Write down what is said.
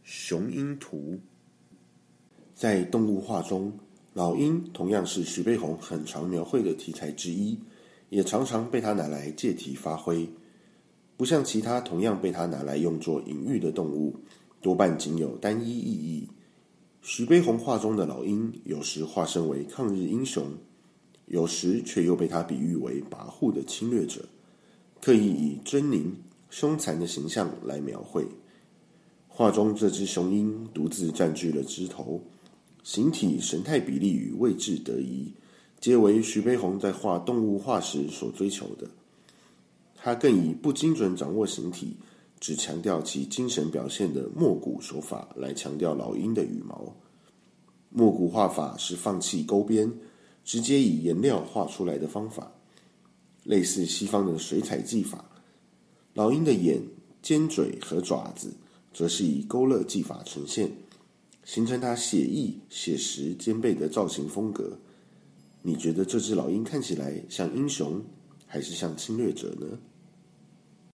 雄鹰图。在动物画中，老鹰同样是徐悲鸿很常描绘的题材之一，也常常被他拿来借题发挥。不像其他同样被他拿来用作隐喻的动物，多半仅有单一意义。徐悲鸿画中的老鹰，有时化身为抗日英雄，有时却又被他比喻为跋扈的侵略者，刻意以狰狞、凶残的形象来描绘。画中这只雄鹰独自占据了枝头，形体、神态比例与位置得宜，皆为徐悲鸿在画动物画时所追求的。他更以不精准掌握形体，只强调其精神表现的墨骨手法来强调老鹰的羽毛。墨骨画法是放弃勾边，直接以颜料画出来的方法，类似西方的水彩技法。老鹰的眼、尖嘴和爪子则是以勾勒技法呈现，形成它写意、写实兼备的造型风格。你觉得这只老鹰看起来像英雄，还是像侵略者呢？